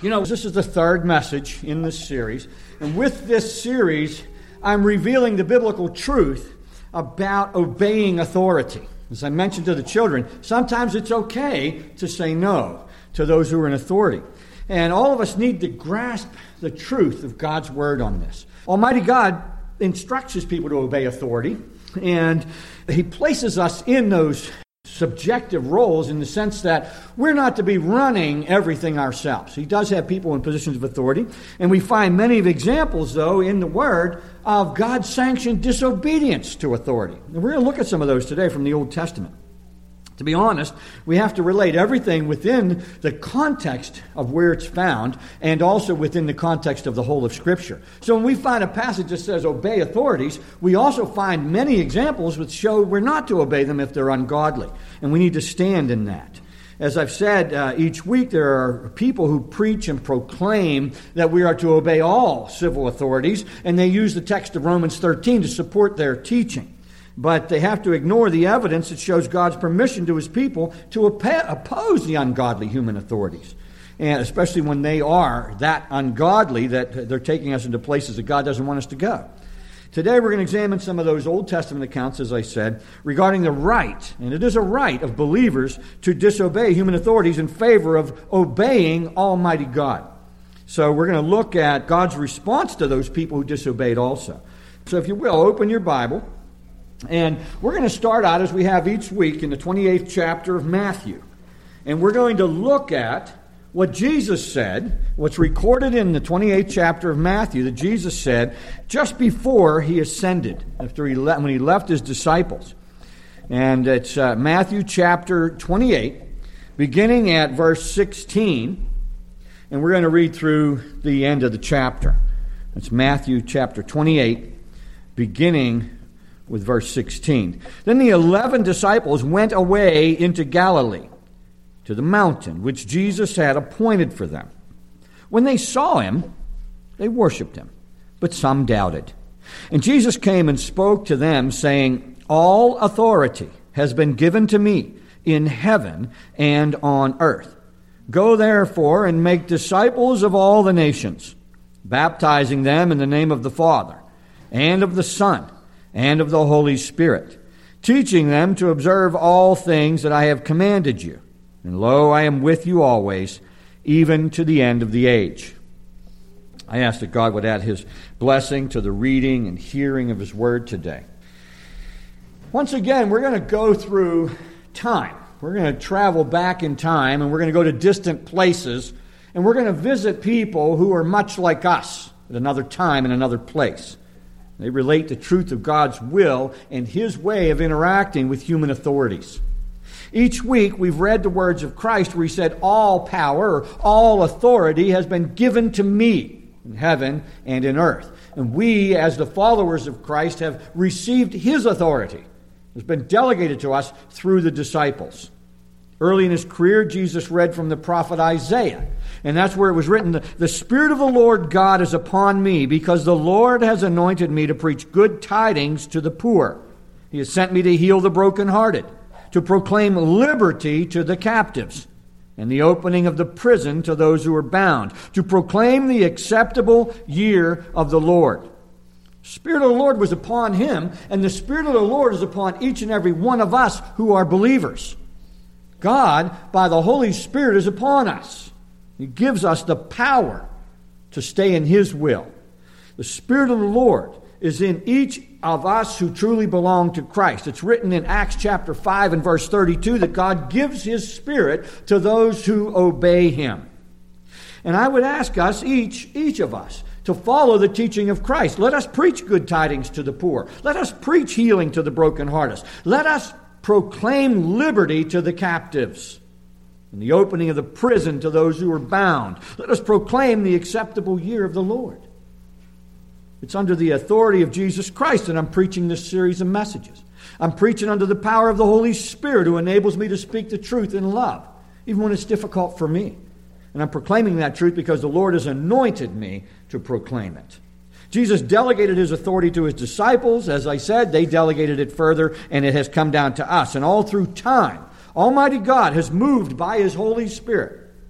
This is the third message in this series. And with this series, I'm revealing the biblical truth about obeying authority. As I mentioned to the children, sometimes it's okay to say no to those who are in authority. And all of us need to grasp the truth of God's word on this. Almighty God instructs his people to obey authority, and he places us in those subjective roles in the sense that we're not to be running everything ourselves. He does have people in positions of authority, and we find many of examples, though, in the Word of God-sanctioned disobedience to authority. And we're going to look at some of those today from the Old Testament. To be honest, we have to relate everything within the context of where it's found and also within the context of the whole of Scripture. So when we find a passage that says obey authorities, we also find many examples which show we're not to obey them if they're ungodly. And we need to stand in that. As I've said, each week there are people who preach and proclaim that we are to obey all civil authorities, and they use the text of Romans 13 to support their teaching. But they have to ignore the evidence that shows God's permission to his people to oppose the ungodly human authorities. And especially when they are that ungodly that they're taking us into places that God doesn't want us to go. Today we're going to examine some of those Old Testament accounts, as I said, regarding the right, and it is a right of believers to disobey human authorities in favor of obeying Almighty God. So we're going to look at God's response to those people who disobeyed also. So if you will, open your Bible. And we're going to start out, as we have each week, in the 28th chapter of Matthew. And we're going to look at what Jesus said, what's recorded in the 28th chapter of Matthew, that Jesus said just before he ascended, when he left his disciples. And it's Matthew chapter 28, beginning at verse 16. And we're going to read through the end of the chapter. It's Matthew chapter 28, beginning with verse 16. Then the 11 disciples went away into Galilee, to the mountain which Jesus had appointed for them. When they saw him, they worshipped him, but some doubted. And Jesus came and spoke to them, saying, "All authority has been given to me in heaven and on earth. Go therefore and make disciples of all the nations, baptizing them in the name of the Father, and of the Son, and of the Holy Spirit, teaching them to observe all things that I have commanded you. And lo, I am with you always, even to the end of the age." I ask that God would add his blessing to the reading and hearing of his word today. Once again, we're going to go through time. We're going to travel back in time, and we're going to go to distant places, and we're going to visit people who are much like us at another time and another place. They relate the truth of God's will and his way of interacting with human authorities. Each week we've read the words of Christ where he said, "All power," or all authority, has been given to me in heaven and in earth. And we, as the followers of Christ, have received his authority. It's been delegated to us through the disciples. Early in his career, Jesus read from the prophet Isaiah. And that's where it was written, "The Spirit of the Lord God is upon me, because the Lord has anointed me to preach good tidings to the poor. He has sent me to heal the brokenhearted, to proclaim liberty to the captives, and the opening of the prison to those who are bound, to proclaim the acceptable year of the Lord." The Spirit of the Lord was upon him, and the Spirit of the Lord is upon each and every one of us who are believers. God, by the Holy Spirit, is upon us. He gives us the power to stay in his will. The Spirit of the Lord is in each of us who truly belong to Christ. It's written in Acts chapter 5 and verse 32 that God gives his Spirit to those who obey him. And I would ask us, each of us, to follow the teaching of Christ. Let us preach good tidings to the poor. Let us preach healing to the brokenhearted. Let us proclaim liberty to the captives, and the opening of the prison to those who are bound. Let us proclaim the acceptable year of the Lord. It's under the authority of Jesus Christ that I'm preaching this series of messages. I'm preaching under the power of the Holy Spirit, who enables me to speak the truth in love, even when it's difficult for me. And I'm proclaiming that truth because the Lord has anointed me to proclaim it. Jesus delegated his authority to his disciples. As I said, they delegated it further, and it has come down to us. And all through time, Almighty God has moved by his Holy Spirit.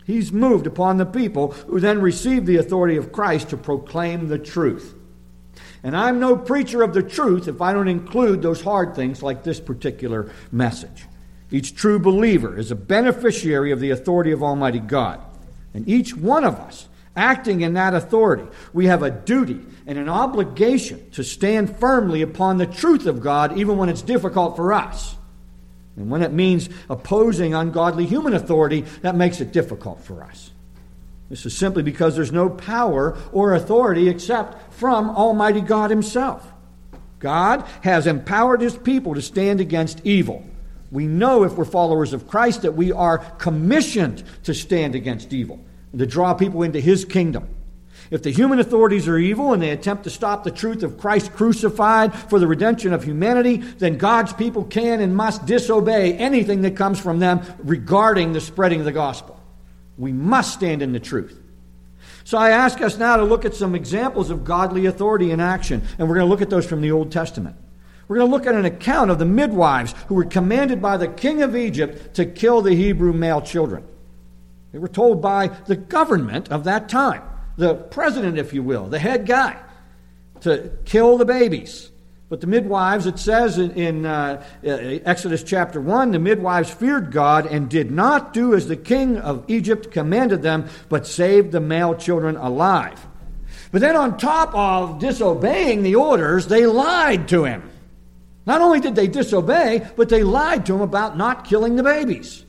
He's moved upon the people who then receive the authority of Christ to proclaim the truth. And I'm no preacher of the truth if I don't include those hard things like this particular message. Each true believer is a beneficiary of the authority of Almighty God. And each one of us, acting in that authority, we have a duty and an obligation to stand firmly upon the truth of God, even when it's difficult for us. And when it means opposing ungodly human authority, that makes it difficult for us. This is simply because there's no power or authority except from Almighty God Himself. God has empowered His people to stand against evil. We know, if we're followers of Christ, that we are commissioned to stand against evil and to draw people into His kingdom. If the human authorities are evil and they attempt to stop the truth of Christ crucified for the redemption of humanity, then God's people can and must disobey anything that comes from them regarding the spreading of the gospel. We must stand in the truth. So I ask us now to look at some examples of godly authority in action, and we're going to look at those from the Old Testament. We're going to look at an account of the midwives who were commanded by the king of Egypt to kill the Hebrew male children. They were told by the government of that time, the president, if you will, the head guy, to kill the babies. But the midwives, it says in Exodus chapter 1, the midwives feared God and did not do as the king of Egypt commanded them, but saved the male children alive. But then on top of disobeying the orders, they lied to him. Not only did they disobey, but they lied to him about not killing the babies.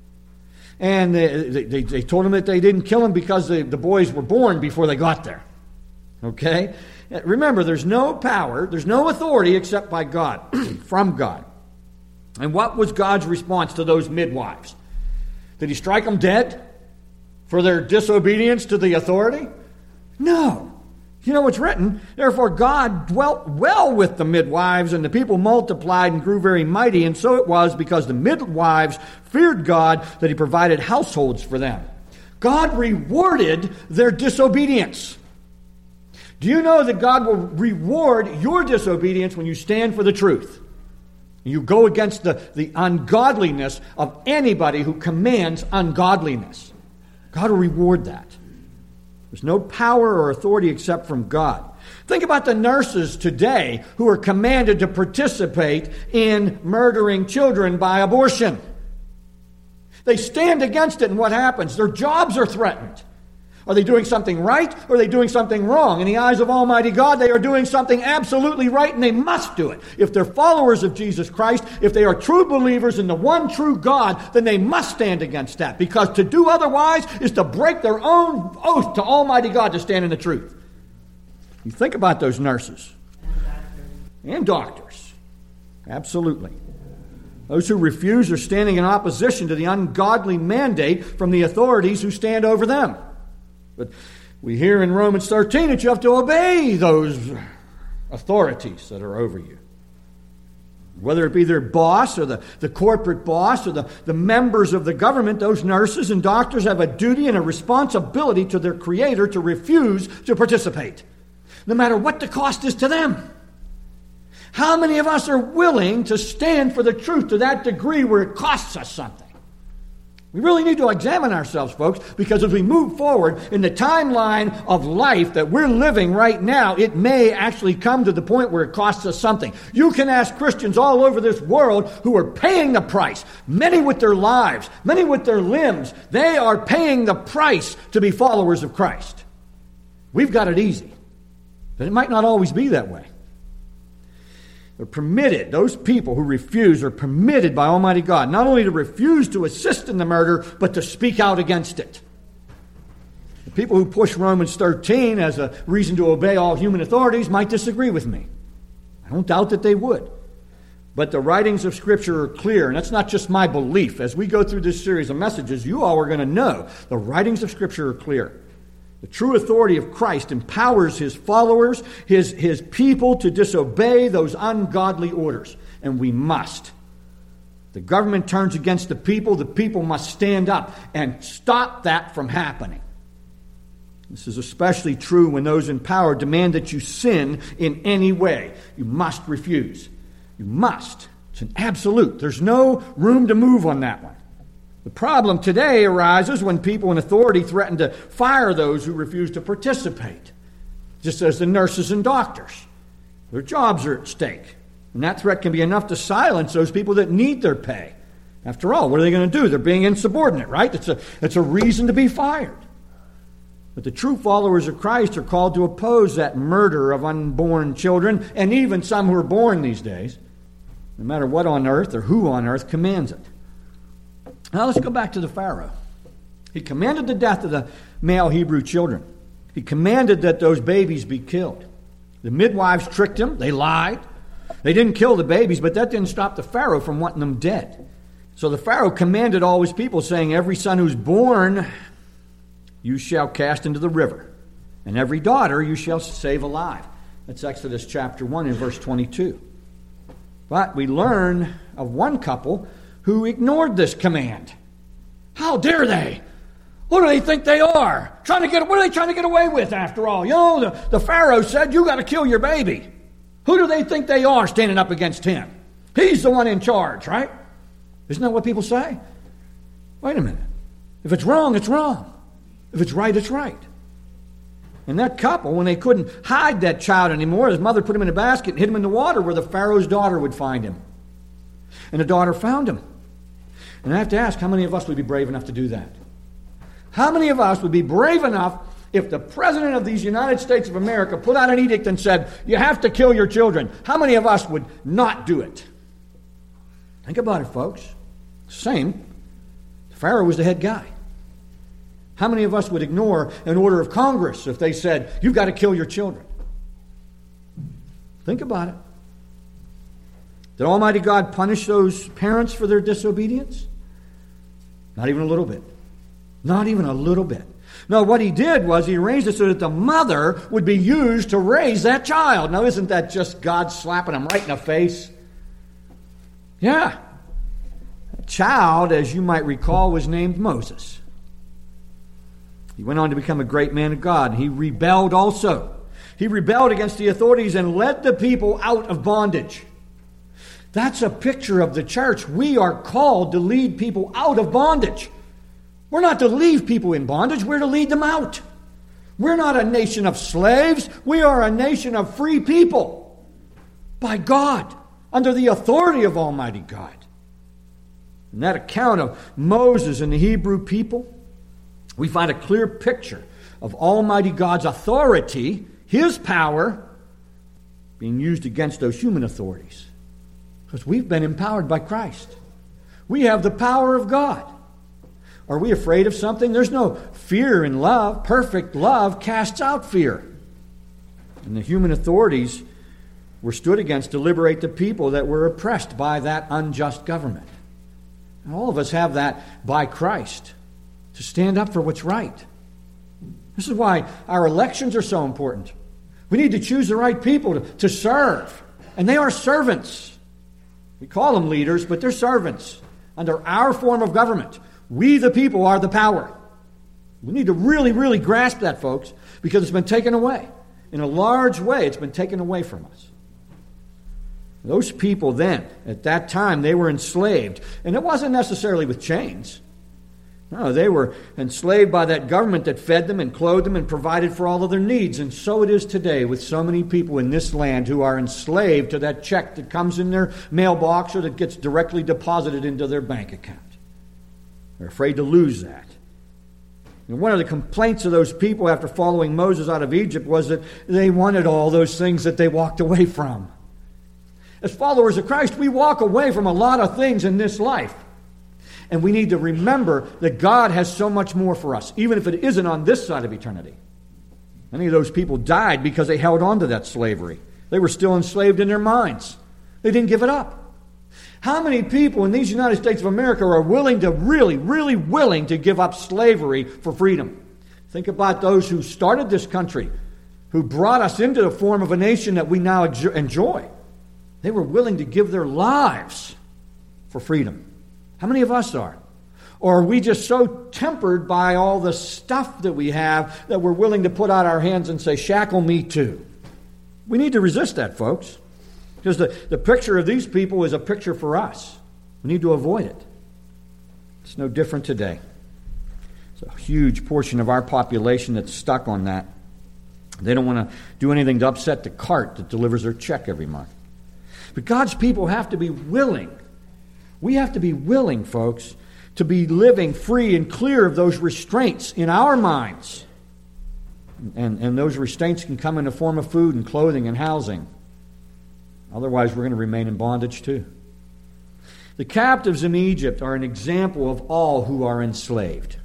And they told him that they didn't kill them because the boys were born before they got there. Okay? Remember, there's no power, there's no authority except by God, from God. And what was God's response to those midwives? Did He strike them dead for their disobedience to the authority? No. You know what's written? Therefore God dwelt well with the midwives, and the people multiplied and grew very mighty. And so it was because the midwives feared God that He provided households for them. God rewarded their disobedience. Do you know that God will reward your disobedience when you stand for the truth? You go against the ungodliness of anybody who commands ungodliness. God will reward that. There's no power or authority except from God. Think about the nurses today who are commanded to participate in murdering children by abortion. They stand against it, and what happens? Their jobs are threatened. Are they doing something right, or are they doing something wrong? In the eyes of Almighty God, they are doing something absolutely right, and they must do it. If they're followers of Jesus Christ, if they are true believers in the one true God, then they must stand against that, because to do otherwise is to break their own oath to Almighty God to stand in the truth. You think about those nurses. And doctors. Absolutely. Those who refuse are standing in opposition to the ungodly mandate from the authorities who stand over them. But we hear in Romans 13 that you have to obey those authorities that are over you. Whether it be their boss or the corporate boss or the members of the government, those nurses and doctors have a duty and a responsibility to their Creator to refuse to participate, no matter what the cost is to them. How many of us are willing to stand for the truth to that degree where it costs us something? We really need to examine ourselves, folks, because as we move forward in the timeline of life that we're living right now, it may actually come to the point where it costs us something. You can ask Christians all over this world who are paying the price, many with their lives, many with their limbs. They are paying the price to be followers of Christ. We've got it easy, but it might not always be that way. They're permitted, those people who refuse are permitted by Almighty God not only to refuse to assist in the murder, but to speak out against it. The people who push Romans 13 as a reason to obey all human authorities might disagree with me. I don't doubt that they would. But the writings of Scripture are clear, and that's not just my belief. As we go through this series of messages, you all are going to know the writings of Scripture are clear. The true authority of Christ empowers His followers, His people, to disobey those ungodly orders. And we must. The government turns against the people must stand up and stop that from happening. This is especially true when those in power demand that you sin in any way. You must refuse. You must. It's an absolute. There's no room to move on that one. The problem today arises when people in authority threaten to fire those who refuse to participate, just as the nurses and doctors. Their jobs are at stake, and that threat can be enough to silence those people that need their pay. After all, what are they going to do? They're being insubordinate, right? It's a reason to be fired. But the true followers of Christ are called to oppose that murder of unborn children, and even some who are born these days, no matter what on earth or who on earth commands it. Now let's go back to the Pharaoh. He commanded the death of the male Hebrew children. He commanded that those babies be killed. The midwives tricked him. They lied. They didn't kill the babies, but that didn't stop the Pharaoh from wanting them dead. So the Pharaoh commanded all his people, saying, every son who's born you shall cast into the river, and every daughter you shall save alive. That's Exodus chapter 1 and verse 22. But we learn of one couple who ignored this command. How dare they? Who do they think they are? What are they trying to get away with after all? You know, the Pharaoh said, you got to kill your baby. Who do they think they are standing up against him? He's the one in charge, right? Isn't that what people say? Wait a minute. If it's wrong, it's wrong. If it's right, it's right. And that couple, when they couldn't hide that child anymore, his mother put him in a basket and hid him in the water where the Pharaoh's daughter would find him. And the daughter found him. And I have to ask, how many of us would be brave enough to do that? How many of us would be brave enough if the President of these United States of America put out an edict and said, you have to kill your children? How many of us would not do it? Think about it, folks. Same. Pharaoh was the head guy. How many of us would ignore an order of Congress if they said, you've got to kill your children? Think about it. Did Almighty God punish those parents for their disobedience? Not even a little bit. Not even a little bit. No, what he did was he arranged it so that the mother would be used to raise that child. Now, isn't that just God slapping him right in the face? Yeah. That child, as you might recall, was named Moses. He went on to become a great man of God. He rebelled also. He rebelled against the authorities and led the people out of bondage. That's a picture of the church. We are called to lead people out of bondage. We're not to leave people in bondage. We're to lead them out. We're not a nation of slaves. We are a nation of free people by God, under the authority of Almighty God. In that account of Moses and the Hebrew people, we find a clear picture of Almighty God's authority, His power, being used against those human authorities. Because we've been empowered by Christ. We have the power of God. Are we afraid of something? There's no fear in love. Perfect love casts out fear. And the human authorities were stood against to liberate the people that were oppressed by that unjust government. And all of us have that by Christ, to stand up for what's right. This is why our elections are so important. We need to choose the right people to serve. And they are servants. We call them leaders, but they're servants. Under our form of government, we the people are the power. We need to really, really grasp that, folks, because it's been taken away. In a large way, it's been taken away from us. Those people then, at that time, they were enslaved. And it wasn't necessarily with chains. No, they were enslaved by that government that fed them and clothed them and provided for all of their needs. And so it is today with so many people in this land who are enslaved to that check that comes in their mailbox or that gets directly deposited into their bank account. They're afraid to lose that. And one of the complaints of those people after following Moses out of Egypt was that they wanted all those things that they walked away from. As followers of Christ, we walk away from a lot of things in this life. And we need to remember that God has so much more for us, even if it isn't on this side of eternity. Many of those people died because they held on to that slavery. They were still enslaved in their minds. They didn't give it up. How many people in these United States of America are willing to, really willing to give up slavery for freedom? Think about those who started this country, who brought us into the form of a nation that we now enjoy. They were willing to give their lives for freedom. How many of us are? Or are we just so tempered by all the stuff that we have that we're willing to put out our hands and say, shackle me too? We need to resist that, folks. Because the picture of these people is a picture for us. We need to avoid it. It's no different today. It's a huge portion of our population that's stuck on that. They don't want to do anything to upset the cart that delivers their check every month. But God's people have to be willing. We have to be willing, folks, to be living free and clear of those restraints in our minds. And those restraints can come in the form of food and clothing and housing. Otherwise, we're going to remain in bondage too. The captives in Egypt are an example of all who are enslaved.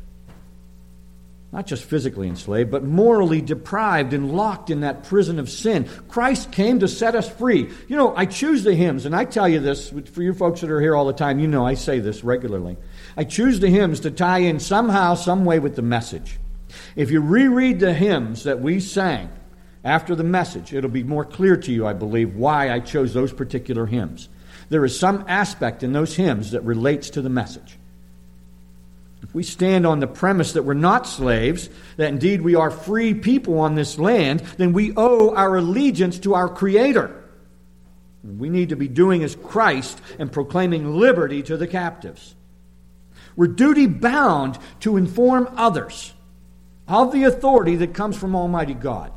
Not just physically enslaved, but morally deprived and locked in that prison of sin. Christ came to set us free. You know, I choose the hymns, and I tell you this, for you folks that are here all the time, you know I say this regularly. I choose the hymns to tie in somehow, some way with the message. If you reread the hymns that we sang after the message, it'll be more clear to you, I believe, why I chose those particular hymns. There is some aspect in those hymns that relates to the message. If we stand on the premise that we're not slaves, that indeed we are free people on this land, then we owe our allegiance to our Creator. We need to be doing as Christ and proclaiming liberty to the captives. We're duty-bound to inform others of the authority that comes from Almighty God.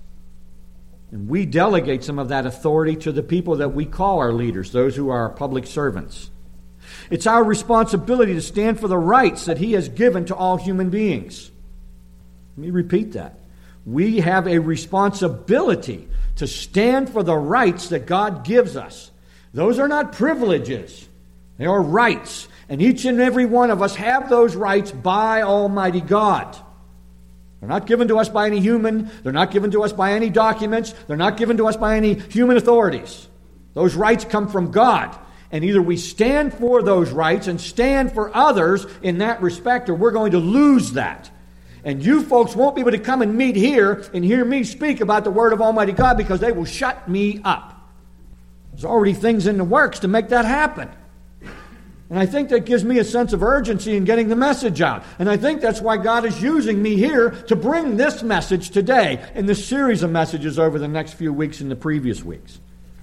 And we delegate some of that authority to the people that we call our leaders, those who are our public servants. It's our responsibility to stand for the rights that He has given to all human beings. Let me repeat that. We have a responsibility to stand for the rights that God gives us. Those are not privileges. They are rights. And each and every one of us have those rights by Almighty God. They're not given to us by any human. They're not given to us by any documents. They're not given to us by any human authorities. Those rights come from God. And either we stand for those rights and stand for others in that respect, or we're going to lose that. And you folks won't be able to come and meet here and hear me speak about the Word of Almighty God because they will shut me up. There's already things in the works to make that happen. And I think that gives me a sense of urgency in getting the message out. And I think that's why God is using me here to bring this message today in this series of messages over the next few weeks and the previous weeks.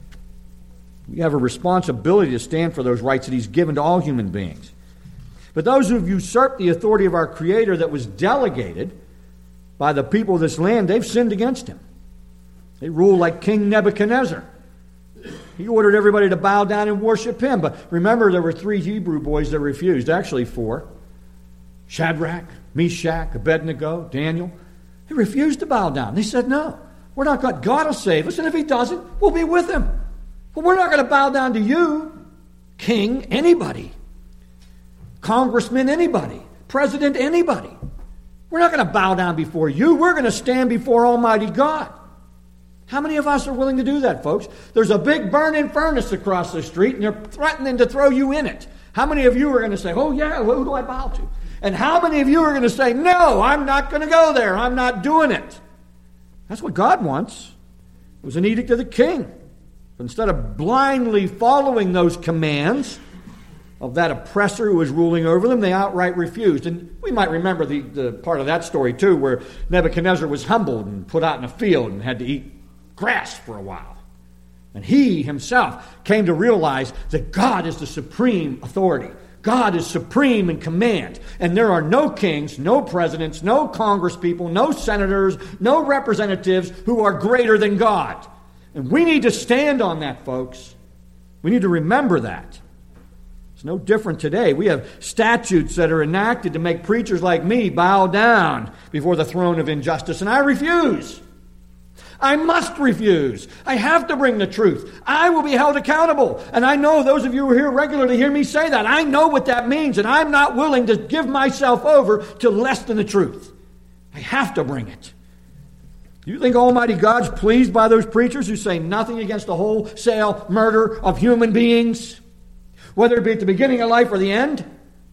We have a responsibility to stand for those rights that He's given to all human beings. But those who have usurped the authority of our Creator that was delegated by the people of this land, they've sinned against Him. They rule like King Nebuchadnezzar. He ordered everybody to bow down and worship him. But remember, there were 3 Hebrew boys that refused. Actually 4. Shadrach, Meshach, Abednego, Daniel. They refused to bow down. They said, no, we're not God. God will save us, and if He doesn't, we'll be with Him. But we're not going to bow down to you, king, anybody. Congressman, anybody. President, anybody. We're not going to bow down before you. We're going to stand before Almighty God. How many of us are willing to do that, folks? There's a big burning furnace across the street, and they're threatening to throw you in it. How many of you are going to say, oh yeah, who do I bow to? And how many of you are going to say, no, I'm not going to go there. I'm not doing it. That's what God wants. It was an edict of the king. But instead of blindly following those commands of that oppressor who was ruling over them, they outright refused. And we might remember the part of that story too, where Nebuchadnezzar was humbled and put out in a field and had to eat grass for a while. And he himself came to realize that God is the supreme authority. God is supreme in command. And there are no kings, no presidents, no congresspeople, no senators, no representatives who are greater than God. And we need to stand on that, folks. We need to remember that. It's no different today. We have statutes that are enacted to make preachers like me bow down before the throne of injustice, and I refuse. I must refuse. I have to bring the truth. I will be held accountable. And I know those of you who are here regularly hear me say that. I know what that means, and I'm not willing to give myself over to less than the truth. I have to bring it. Do you think Almighty God's pleased by those preachers who say nothing against the wholesale murder of human beings? Whether it be at the beginning of life or the end?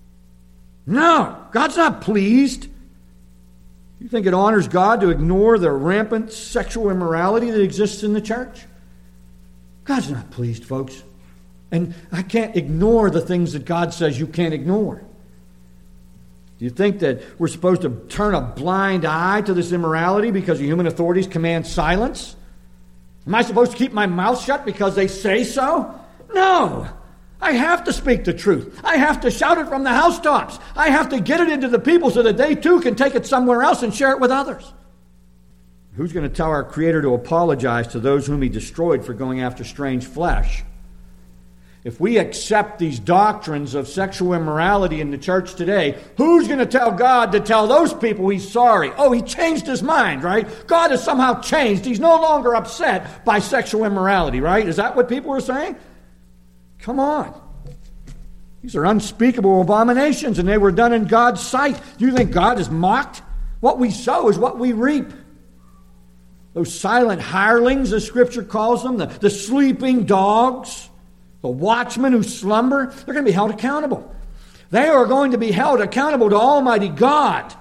No, God's not pleased. You think it honors God to ignore the rampant sexual immorality that exists in the church? God's not pleased, folks. And I can't ignore the things that God says you can't ignore. Do you think that we're supposed to turn a blind eye to this immorality because the human authorities command silence? Am I supposed to keep my mouth shut because they say so? No! I have to speak the truth. I have to shout it from the housetops. I have to get it into the people so that they too can take it somewhere else and share it with others. Who's going to tell our Creator to apologize to those whom He destroyed for going after strange flesh? If we accept these doctrines of sexual immorality in the church today, who's going to tell God to tell those people He's sorry? Oh, He changed His mind, right? God has somehow changed. He's no longer upset by sexual immorality, right? Is that what people are saying? Come on. These are unspeakable abominations, and they were done in God's sight. Do you think God is mocked? What we sow is what we reap. Those silent hirelings, as Scripture calls them, the sleeping dogs, the watchmen who slumber, they're going to be held accountable. They are going to be held accountable to Almighty God.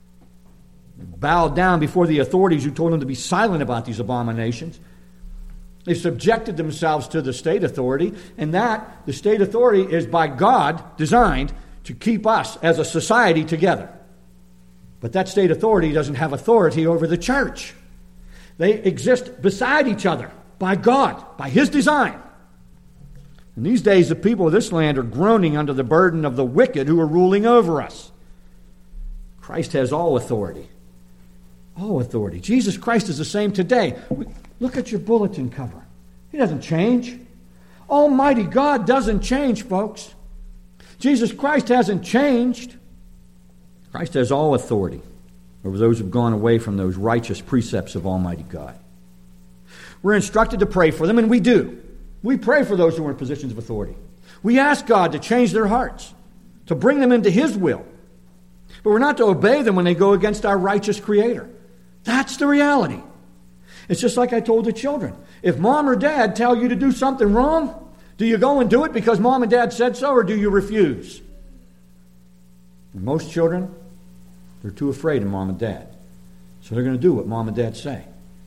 Bowed down before the authorities who told them to be silent about these abominations. They subjected themselves to the state authority, and that, the state authority, is by God designed to keep us as a society together. But that state authority doesn't have authority over the church. They exist beside each other by God, by His design. In these days, the people of this land are groaning under the burden of the wicked who are ruling over us. Christ has all authority. All authority. Jesus Christ is the same today. Look at your bulletin cover. He doesn't change. Almighty God doesn't change, folks. Jesus Christ hasn't changed. Christ has all authority over those who have gone away from those righteous precepts of Almighty God. We're instructed to pray for them, and we do. We pray for those who are in positions of authority. We ask God to change their hearts, to bring them into His will. But we're not to obey them when they go against our righteous Creator. That's the reality. It's just like I told the children. If mom or dad tell you to do something wrong, do you go and do it because mom and dad said so, or do you refuse? And most children, they're too afraid of mom and dad. So they're going to do what mom and dad say.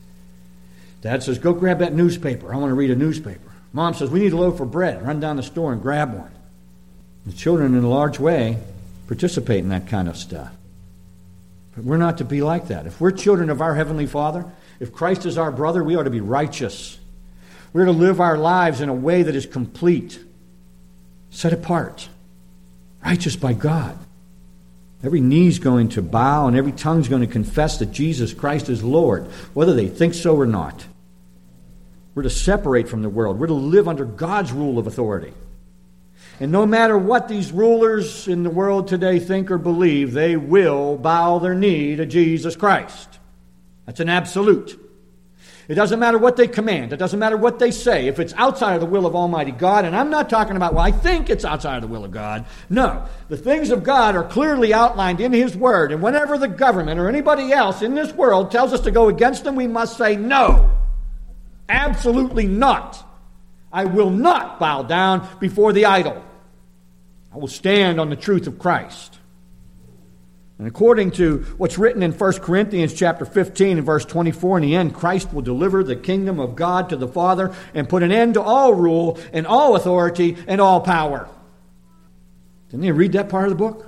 Dad says, go grab that newspaper. I want to read a newspaper. Mom says, we need a loaf of bread. Run down the store and grab one. The children, in a large way, participate in that kind of stuff. But we're not to be like that. If we're children of our Heavenly Father, if Christ is our brother, we ought to be righteous. We're to live our lives in a way that is complete, set apart, righteous by God. Every knee's going to bow and every tongue's going to confess that Jesus Christ is Lord, whether they think so or not. We're to separate from the world. We're to live under God's rule of authority. And no matter what these rulers in the world today think or believe, they will bow their knee to Jesus Christ. That's an absolute. It doesn't matter what they command. It doesn't matter what they say. If it's outside of the will of Almighty God, and I'm not talking about, well, I think it's outside of the will of God. No. The things of God are clearly outlined in His Word. And whenever the government or anybody else in this world tells us to go against them, we must say no. Absolutely not. I will not bow down before the idol. I will stand on the truth of Christ. And according to what's written in 1 Corinthians chapter 15 and verse 24, in the end, Christ will deliver the kingdom of God to the Father and put an end to all rule and all authority and all power. Didn't you read that part of the book?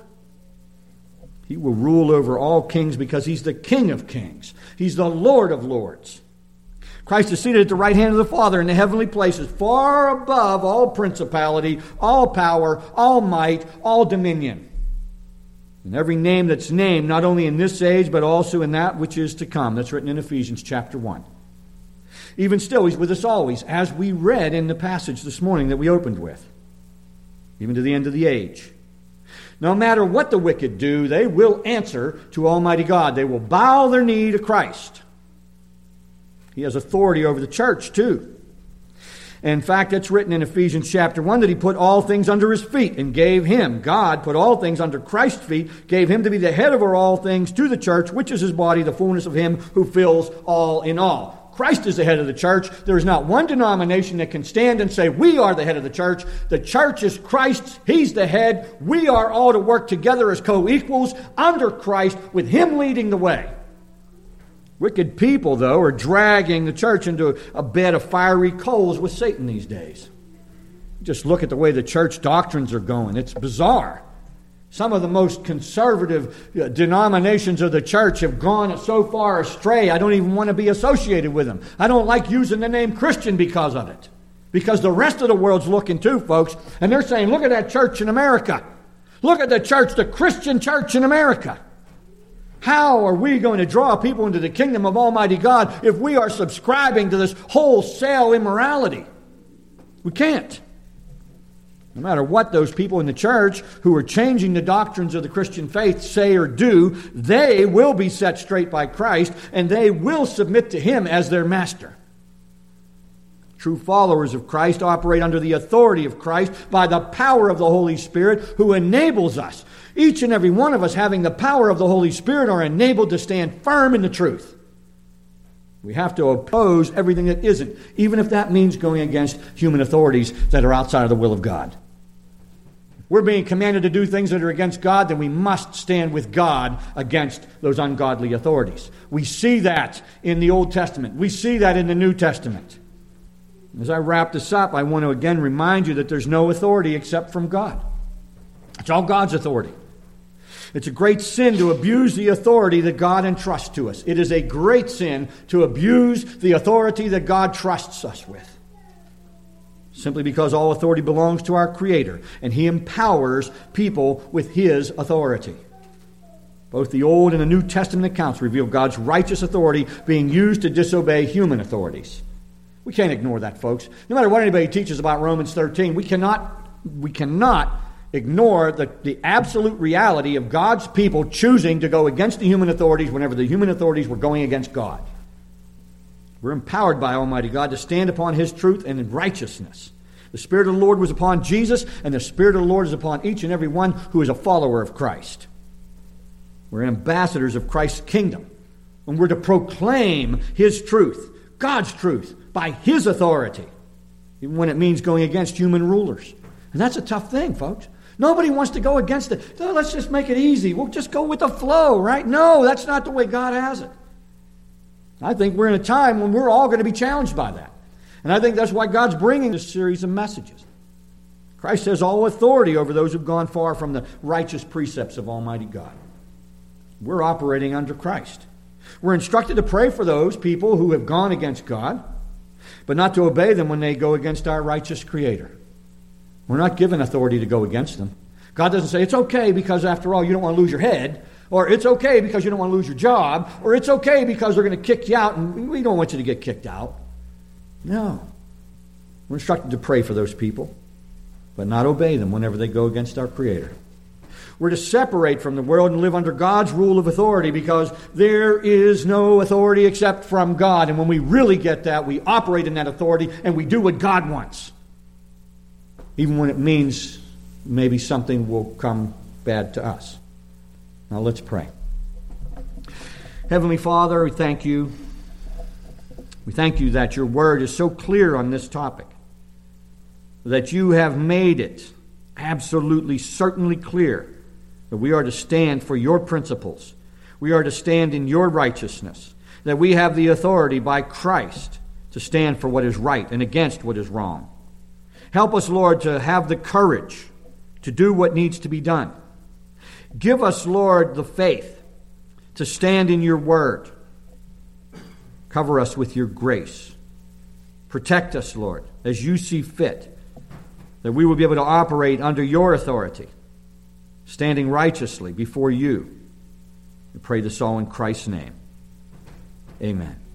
He will rule over all kings because He's the King of kings. He's the Lord of lords. Christ is seated at the right hand of the Father in the heavenly places, far above all principality, all power, all might, all dominion. And every name that's named, not only in this age, but also in that which is to come. That's written in Ephesians chapter 1. Even still, He's with us always, as we read in the passage this morning that we opened with, even to the end of the age. No matter what the wicked do, they will answer to Almighty God. They will bow their knee to Christ. He has authority over the church, too. In fact, it's written in Ephesians chapter 1 that He put all things under His feet and gave Him, God put all things under Christ's feet, gave Him to be the head over all things to the church, which is His body, the fullness of Him who fills all in all. Christ is the head of the church. There is not one denomination that can stand and say, we are the head of the church. The church is Christ's. He's the head. We are all to work together as co-equals under Christ, with Him leading the way. Wicked people, though, are dragging the church into a bed of fiery coals with Satan these days. Just look at the way the church doctrines are going. It's bizarre. Some of the most conservative denominations of the church have gone so far astray, I don't even want to be associated with them. I don't like using the name Christian because of it. Because the rest of the world's looking too, folks, and they're saying, look at that church in America. Look at the church, the Christian church in America. How are we going to draw people into the kingdom of Almighty God if we are subscribing to this wholesale immorality? We can't. No matter what those people in the church who are changing the doctrines of the Christian faith say or do, they will be set straight by Christ, and they will submit to Him as their master. True followers of Christ operate under the authority of Christ by the power of the Holy Spirit who enables us. Each and every one of us having the power of the Holy Spirit are enabled to stand firm in the truth. We have to oppose everything that isn't, even if that means going against human authorities that are outside of the will of God. We're being commanded to do things that are against God, then we must stand with God against those ungodly authorities. We see that in the Old Testament. We see that in the New Testament. As I wrap this up, I want to again remind you that there's no authority except from God. It's all God's authority. It's a great sin to abuse the authority that God entrusts to us. It is a great sin to abuse the authority that God trusts us with. Simply because all authority belongs to our Creator, and He empowers people with His authority. Both the Old and the New Testament accounts reveal God's righteous authority being used to disobey human authorities. We can't ignore that, folks. No matter what anybody teaches about Romans 13, we cannot ignore the absolute reality of God's people choosing to go against the human authorities whenever the human authorities were going against God. We're empowered by Almighty God to stand upon His truth and in righteousness. The Spirit of the Lord was upon Jesus, and the Spirit of the Lord is upon each and every one who is a follower of Christ. We're ambassadors of Christ's kingdom, and we're to proclaim His truth, God's truth, by His authority, even when it means going against human rulers. And that's a tough thing, folks. Nobody wants to go against it. Oh, let's just make it easy. We'll just go with the flow, right? No, that's not the way God has it. I think we're in a time when we're all going to be challenged by that. And I think that's why God's bringing this series of messages. Christ has all authority over those who've gone far from the righteous precepts of Almighty God. We're operating under Christ. We're instructed to pray for those people who have gone against God, but not to obey them when they go against our righteous Creator. We're not given authority to go against them. God doesn't say, it's okay because after all you don't want to lose your head, or it's okay because you don't want to lose your job, or it's okay because they're going to kick you out and we don't want you to get kicked out. No. We're instructed to pray for those people, but not obey them whenever they go against our Creator. We're to separate from the world and live under God's rule of authority because there is no authority except from God. And when we really get that, we operate in that authority and we do what God wants. Even when it means maybe something will come bad to us. Now let's pray. Heavenly Father, we thank you. We thank you that your word is so clear on this topic, that you have made it absolutely, certainly clear that we are to stand for your principles. We are to stand in your righteousness, that we have the authority by Christ to stand for what is right and against what is wrong. Help us, Lord, to have the courage to do what needs to be done. Give us, Lord, the faith to stand in your word. Cover us with your grace. Protect us, Lord, as you see fit, that we will be able to operate under your authority, standing righteously before you. We pray this all in Christ's name. Amen.